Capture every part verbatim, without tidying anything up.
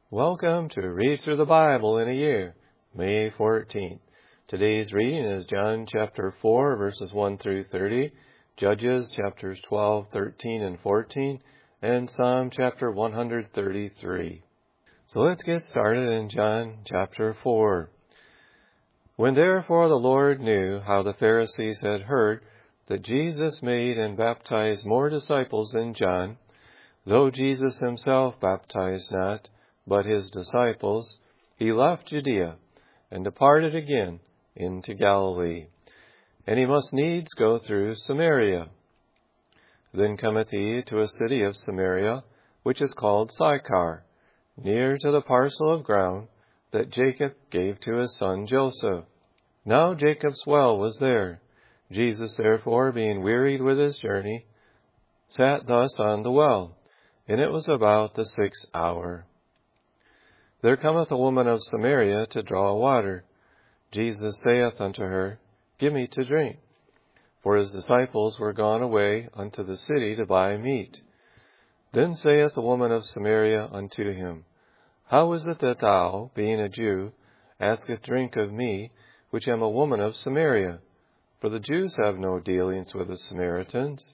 Welcome to Read Through the Bible in a Year, May fourteenth. Today's reading is John chapter four, verses one through thirty, Judges chapters twelve, thirteen, and fourteen, and Psalm chapter one hundred thirty-three. So let's get started in John chapter four. When therefore the Lord knew how the Pharisees had heard that Jesus made and baptized more disciples than John, though Jesus himself baptized not, but his disciples, he left Judea, and departed again into Galilee. And he must needs go through Samaria. Then cometh he to a city of Samaria, which is called Sychar, near to the parcel of ground that Jacob gave to his son Joseph. Now Jacob's well was there. Jesus therefore, being wearied with his journey, sat thus on the well, and it was about the sixth hour. There cometh a woman of Samaria to draw water. Jesus saith unto her, Give me to drink. For his disciples were gone away unto the city to buy meat. Then saith the woman of Samaria unto him, How is it that thou, being a Jew, askest drink of me, which am a woman of Samaria? For the Jews have no dealings with the Samaritans.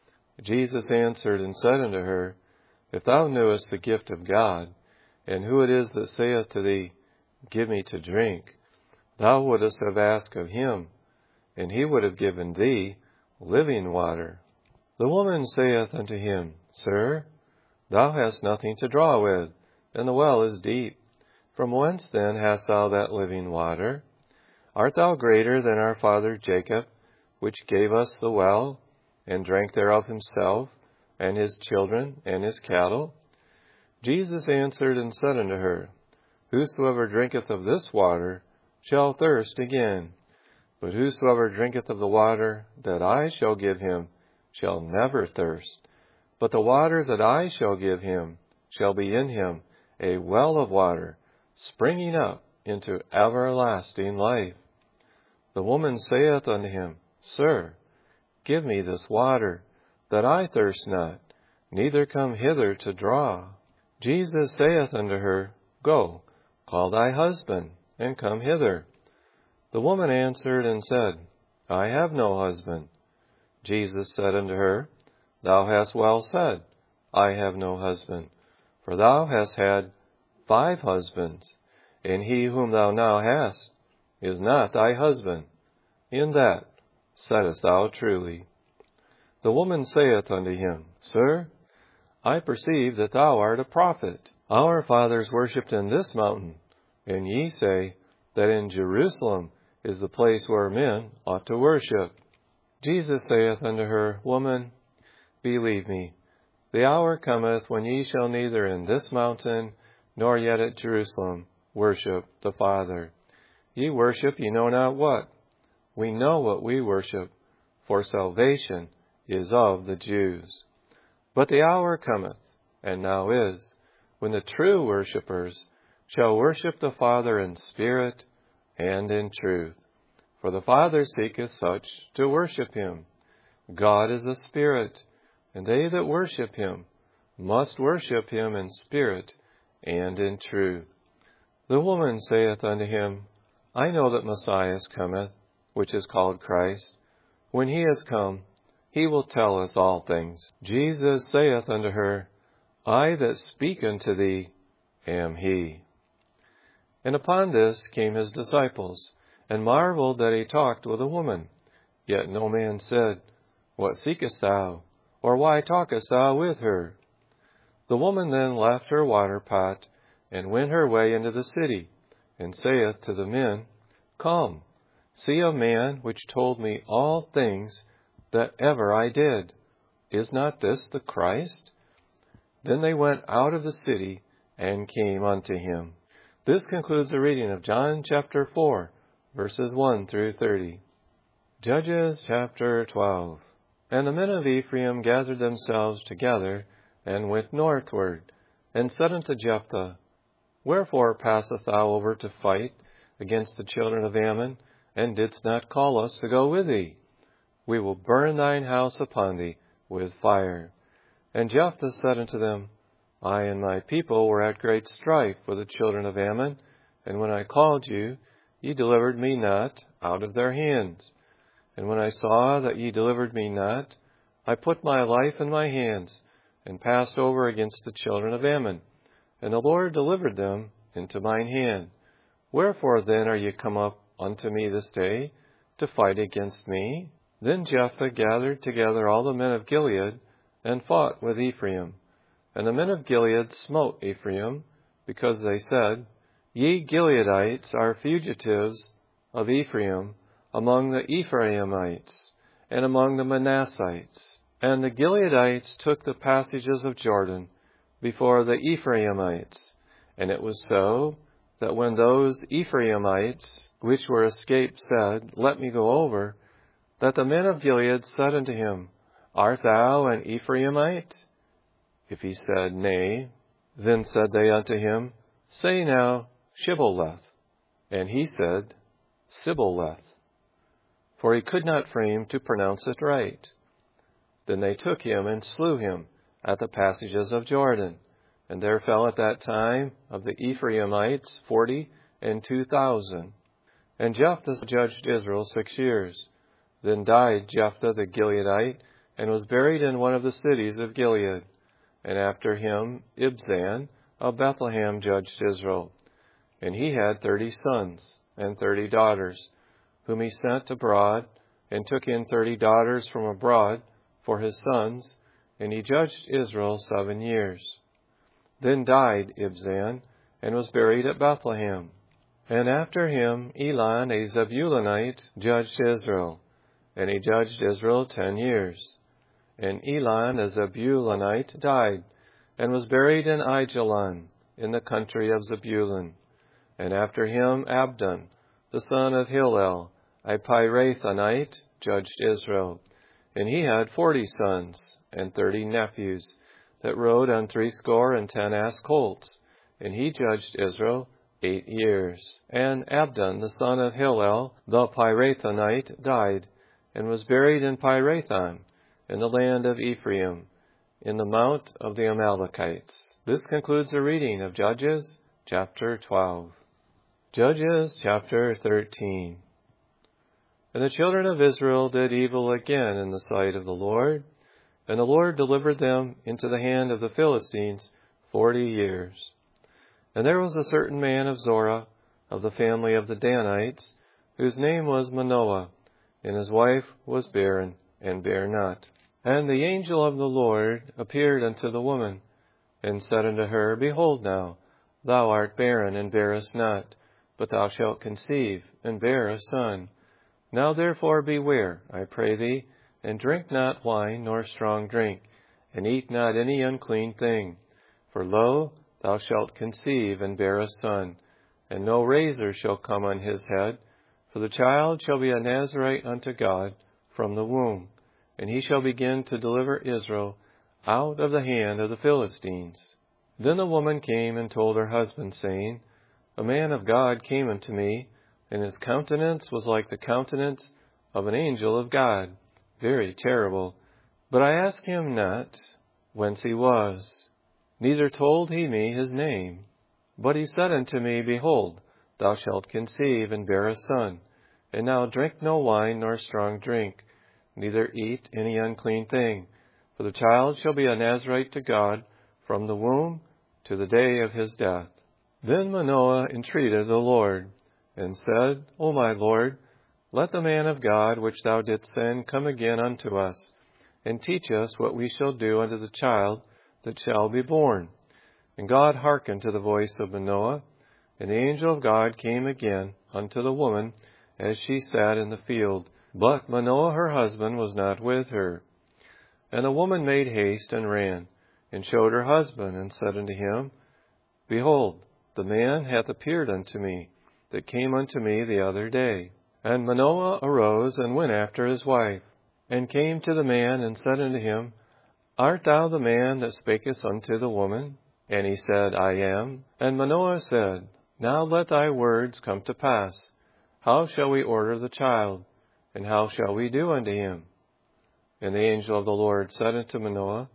Jesus answered and said unto her, If thou knewest the gift of God, and who it is that saith to thee, Give me to drink, thou wouldest have asked of him, and he would have given thee living water. The woman saith unto him, Sir, thou hast nothing to draw with, and the well is deep. From whence then hast thou that living water? Art thou greater than our father Jacob, which gave us the well, and drank thereof himself, and his children, and his cattle? Jesus answered and said unto her, Whosoever drinketh of this water shall thirst again. But whosoever drinketh of the water that I shall give him shall never thirst. But the water that I shall give him shall be in him a well of water, springing up into everlasting life. The woman saith unto him, Sir, give me this water, that I thirst not, neither come hither to draw. Jesus saith unto her, Go, call thy husband, and come hither. The woman answered and said, I have no husband. Jesus said unto her, Thou hast well said, I have no husband. For thou hast had five husbands, and he whom thou now hast is not thy husband. In that saidst thou truly. The woman saith unto him, Sir, I perceive that thou art a prophet. Our fathers worshipped in this mountain, and ye say that in Jerusalem is the place where men ought to worship. Jesus saith unto her, Woman, believe me, the hour cometh when ye shall neither in this mountain nor yet at Jerusalem worship the Father. Ye worship ye know not what. We know what we worship, for salvation is of the Jews. But the hour cometh, and now is, when the true worshippers shall worship the Father in spirit and in truth. For the Father seeketh such to worship him. God is a spirit, and they that worship him must worship him in spirit and in truth. The woman saith unto him, I know that Messiah cometh, which is called Christ. When he is come, he will tell us all things. Jesus saith unto her, I that speak unto thee am he. And upon this came his disciples, and marveled that he talked with a woman. Yet no man said, What seekest thou? Or why talkest thou with her? The woman then left her water pot, and went her way into the city, and saith to the men, Come, see a man which told me all things that ever I did. Is not this the Christ? Then they went out of the city and came unto him. This concludes the reading of John chapter four, verses one through thirty. Judges chapter twelve. And the men of Ephraim gathered themselves together, and went northward, and said unto Jephthah, Wherefore passest thou over to fight against the children of Ammon, and didst not call us to go with thee? We will burn thine house upon thee with fire. And Jephthah said unto them, I and my people were at great strife with the children of Ammon, and when I called you, ye delivered me not out of their hands. And when I saw that ye delivered me not, I put my life in my hands, and passed over against the children of Ammon, and the Lord delivered them into mine hand. Wherefore then are ye come up unto me this day, to fight against me? Then Jephthah gathered together all the men of Gilead, and fought with Ephraim. And the men of Gilead smote Ephraim, because they said, Ye Gileadites are fugitives of Ephraim among the Ephraimites, and among the Manassites. And the Gileadites took the passages of Jordan before the Ephraimites. And it was so, that when those Ephraimites which were escaped said, Let me go over, that the men of Gilead said unto him, Art thou an Ephraimite? If he said, Nay, then said they unto him, Say now, Shibboleth. And he said, Sibboleth. For he could not frame to pronounce it right. Then they took him and slew him at the passages of Jordan. And there fell at that time of the Ephraimites forty and two thousand. And Jephthah judged Israel six years. Then died Jephthah the Gileadite, and was buried in one of the cities of Gilead. And after him Ibzan of Bethlehem judged Israel. And he had thirty sons and thirty daughters, whom he sent abroad, and took in thirty daughters from abroad for his sons, and he judged Israel seven years. Then died Ibzan, and was buried at Bethlehem. And after him Elon a Zebulunite judged Israel, and he judged Israel ten years. And Elon a Zebulunite died, and was buried in Aijalon, in the country of Zebulun. And after him Abdon, the son of Hillel, a Pirathonite, judged Israel. And he had forty sons and thirty nephews, that rode on threescore and ten ass colts. And he judged Israel eight years. And Abdon, the son of Hillel, the Pirathonite, died, and was buried in Pirathon, in the land of Ephraim, in the mount of the Amalekites. This concludes the reading of Judges, chapter twelve. Judges, chapter thirteen. And the children of Israel did evil again in the sight of the Lord, and the Lord delivered them into the hand of the Philistines forty years. And there was a certain man of Zorah, of the family of the Danites, whose name was Manoah, and his wife was barren, and bare not. And the angel of the Lord appeared unto the woman, and said unto her, Behold now, thou art barren, and bearest not, but thou shalt conceive, and bear a son. Now therefore beware, I pray thee, and drink not wine nor strong drink, and eat not any unclean thing. For lo, thou shalt conceive, and bear a son, and no razor shall come on his head, for the child shall be a Nazarite unto God from the womb, and he shall begin to deliver Israel out of the hand of the Philistines. Then the woman came and told her husband, saying, A man of God came unto me, and his countenance was like the countenance of an angel of God, very terrible. But I asked him not whence he was, neither told he me his name. But he said unto me, Behold, thou shalt conceive, and bear a son, and now drink no wine nor strong drink, neither eat any unclean thing, for the child shall be a Nazarite to God from the womb to the day of his death. Then Manoah entreated the Lord, and said, O my Lord, let the man of God which thou didst send come again unto us, and teach us what we shall do unto the child that shall be born. And God hearkened to the voice of Manoah, and the angel of God came again unto the woman as she sat in the field. But Manoah her husband was not with her. And the woman made haste and ran, and showed her husband, and said unto him, Behold, the man hath appeared unto me, that came unto me the other day. And Manoah arose and went after his wife, and came to the man, and said unto him, Art thou the man that spakest unto the woman? And he said, I am. And Manoah said, Now let thy words come to pass. How shall we order the child? And how shall we do unto him? And the angel of the Lord said unto Manoah,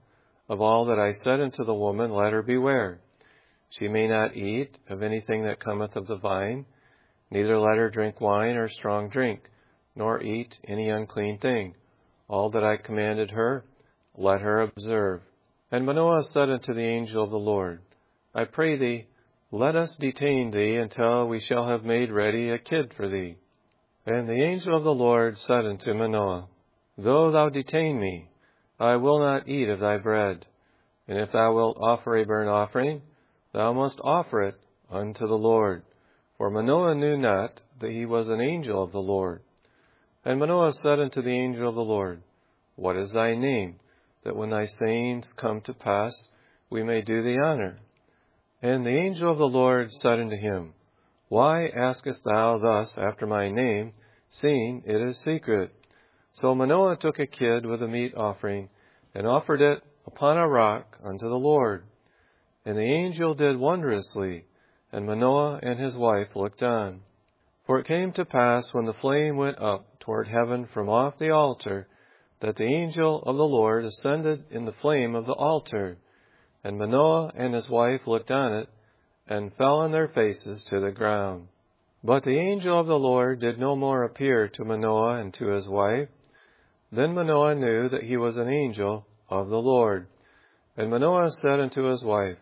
Of all that I said unto the woman, let her beware. She may not eat of anything that cometh of the vine, neither let her drink wine or strong drink, nor eat any unclean thing. All that I commanded her, let her observe. And Manoah said unto the angel of the Lord, I pray thee, let us detain thee until we shall have made ready a kid for thee. And the angel of the Lord said unto Manoah, Though thou detain me, I will not eat of thy bread. And if thou wilt offer a burnt offering, thou must offer it unto the Lord. For Manoah knew not that he was an angel of the Lord. And Manoah said unto the angel of the Lord, What is thy name, that when thy sayings come to pass, we may do thee honor? And the angel of the Lord said unto him, Why askest thou thus after my name, seeing it is secret? So Manoah took a kid with a meat offering, and offered it upon a rock unto the Lord. And the angel did wondrously, and Manoah and his wife looked on. For it came to pass, when the flame went up toward heaven from off the altar, that the angel of the Lord ascended in the flame of the altar. And Manoah and his wife looked on it, and fell on their faces to the ground. But the angel of the Lord did no more appear to Manoah and to his wife. Then Manoah knew that he was an angel of the Lord. And Manoah said unto his wife,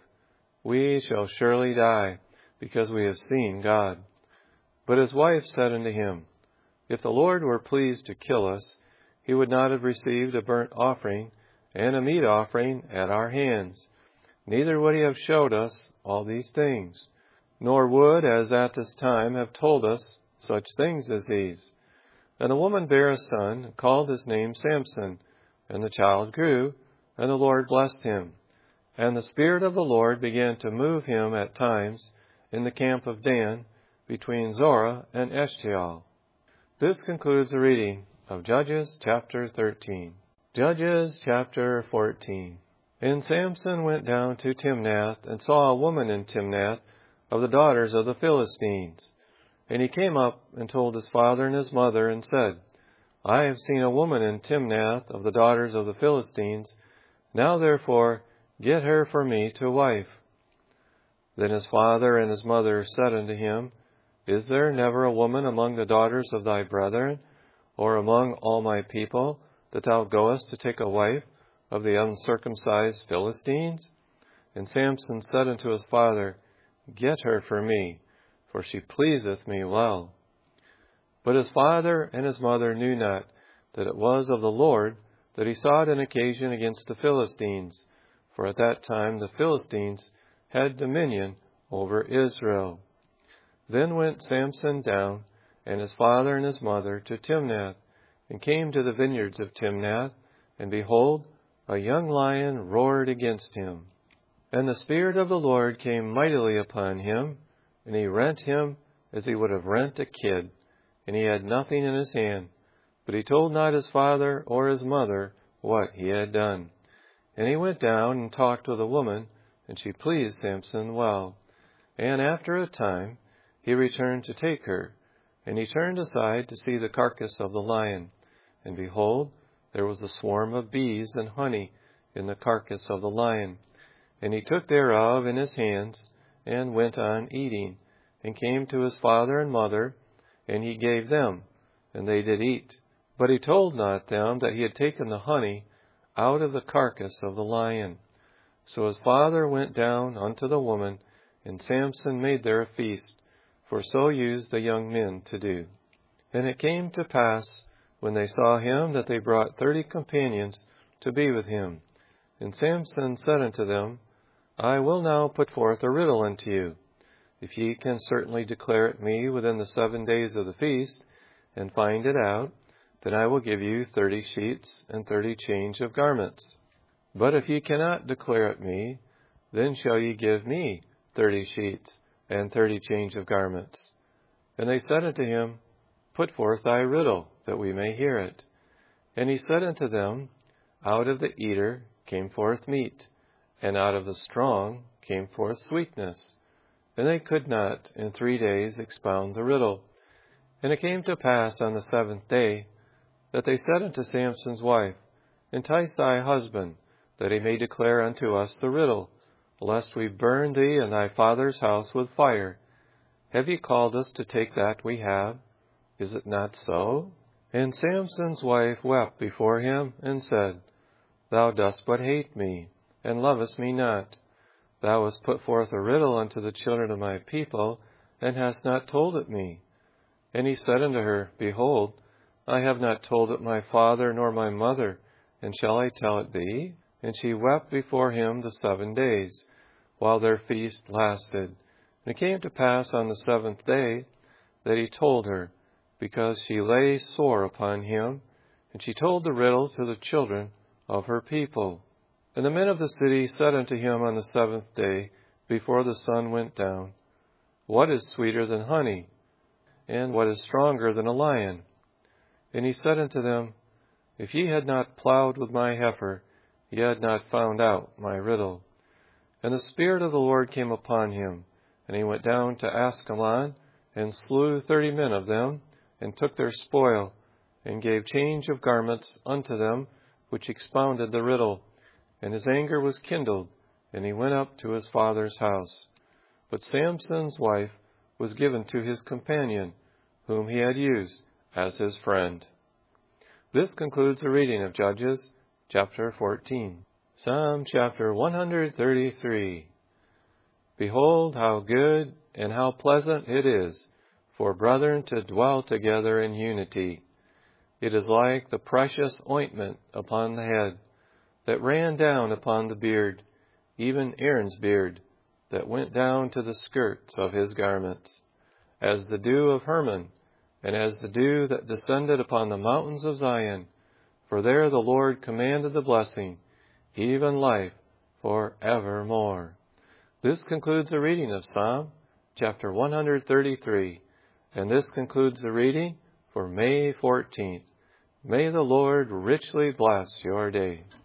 We shall surely die, because we have seen God. But his wife said unto him, If the Lord were pleased to kill us, he would not have received a burnt offering and a meat offering at our hands. Neither would he have showed us all these things, nor would, as at this time, have told us such things as these. And the woman bare a son, and called his name Samson. And the child grew, and the Lord blessed him. And the Spirit of the Lord began to move him at times in the camp of Dan, between Zorah and Eshtaol. This concludes the reading of Judges chapter thirteen. Judges chapter fourteen. And Samson went down to Timnath, and saw a woman in Timnath of the daughters of the Philistines. And he came up and told his father and his mother, and said, I have seen a woman in Timnath of the daughters of the Philistines. Now therefore get her for me to wife. Then his father and his mother said unto him, Is there never a woman among the daughters of thy brethren, or among all my people, that thou goest to take a wife of the uncircumcised Philistines? And Samson said unto his father, Get her for me, for she pleaseth me well. But his father and his mother knew not that it was of the Lord that he sought an occasion against the Philistines, for at that time the Philistines had dominion over Israel. Then went Samson down, and his father and his mother, to Timnath, and came to the vineyards of Timnath, and behold, a young lion roared against him. And the Spirit of the Lord came mightily upon him, and he rent him as he would have rent a kid, and he had nothing in his hand. But he told not his father or his mother what he had done. And he went down and talked with a woman, and she pleased Samson well. And after a time he returned to take her, and he turned aside to see the carcass of the lion. And behold, there was a swarm of bees and honey in the carcass of the lion. And he took thereof in his hands, and went on eating, and came to his father and mother, and he gave them, and they did eat. But he told not them that he had taken the honey out of the carcass of the lion. So his father went down unto the woman, and Samson made there a feast, for so used the young men to do. And it came to pass, when they saw him, that they brought thirty companions to be with him. And Samson said unto them, I will now put forth a riddle unto you. If ye can certainly declare it me within the seven days of the feast, and find it out, then I will give you thirty sheets and thirty change of garments. But if ye cannot declare it me, then shall ye give me thirty sheets and thirty change of garments. And they said unto him, Put forth thy riddle, that we may hear it. And he said unto them, Out of the eater came forth meat, and out of the strong came forth sweetness. And they could not in three days expound the riddle. And it came to pass on the seventh day, that they said unto Samson's wife, Entice thy husband, that he may declare unto us the riddle, lest we burn thee and thy father's house with fire. Have ye called us to take that we have? Is it not so? And Samson's wife wept before him, and said, Thou dost but hate me, and lovest me not. Thou hast put forth a riddle unto the children of my people, and hast not told it me. And he said unto her, Behold, I have not told it my father nor my mother, and shall I tell it thee? And she wept before him the seven days, while their feast lasted. And it came to pass on the seventh day that he told her, because she lay sore upon him, and she told the riddle to the children of her people. And the men of the city said unto him on the seventh day, before the sun went down, What is sweeter than honey? And what is stronger than a lion? And he said unto them, If ye had not plowed with my heifer, ye had not found out my riddle. And the Spirit of the Lord came upon him, and he went down to Askelon, and slew thirty men of them, and took their spoil, and gave change of garments unto them, which expounded the riddle. And his anger was kindled, and he went up to his father's house. But Samson's wife was given to his companion, whom he had used as his friend. This concludes the reading of Judges, chapter fourteen. Psalm chapter one hundred thirty-three. Behold, how good and how pleasant it is for brethren to dwell together in unity. It is like the precious ointment upon the head, that ran down upon the beard, even Aaron's beard, that went down to the skirts of his garments, as the dew of Hermon, and as the dew that descended upon the mountains of Zion. For there the Lord commanded the blessing, even life for evermore. This concludes the reading of Psalm chapter one hundred thirty-three, and this concludes the reading for May fourteenth. May the Lord richly bless your day.